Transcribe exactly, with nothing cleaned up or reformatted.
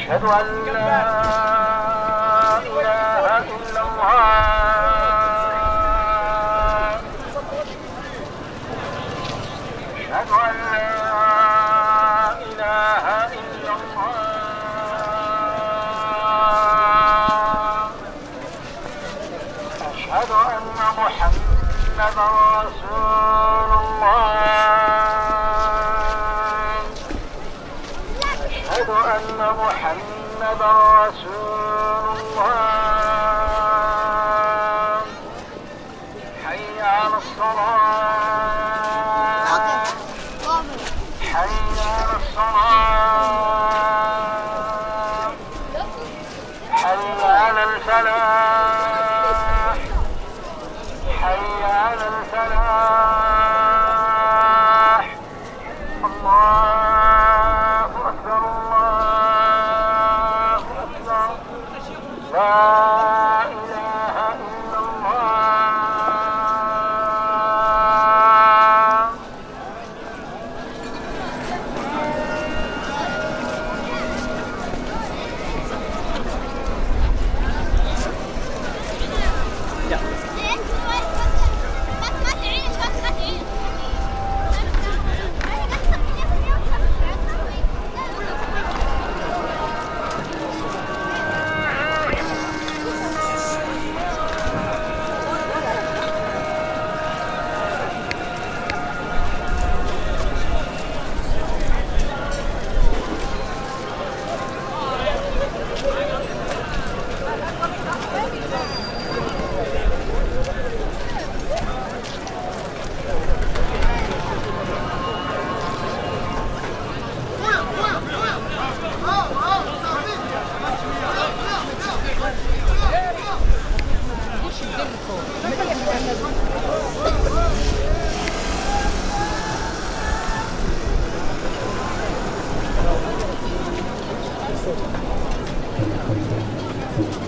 أشهد أن لا إله إلا الله أشهد أن لا إله إلا الله أشهد أن محمدا رسول الله أشهد أن محمدا رسول الله حي على الصلاة حي على الصلاة حي على الفلاح حي على الفلاح الله أكبر الله أكبر لا إله إلا الله Thank you.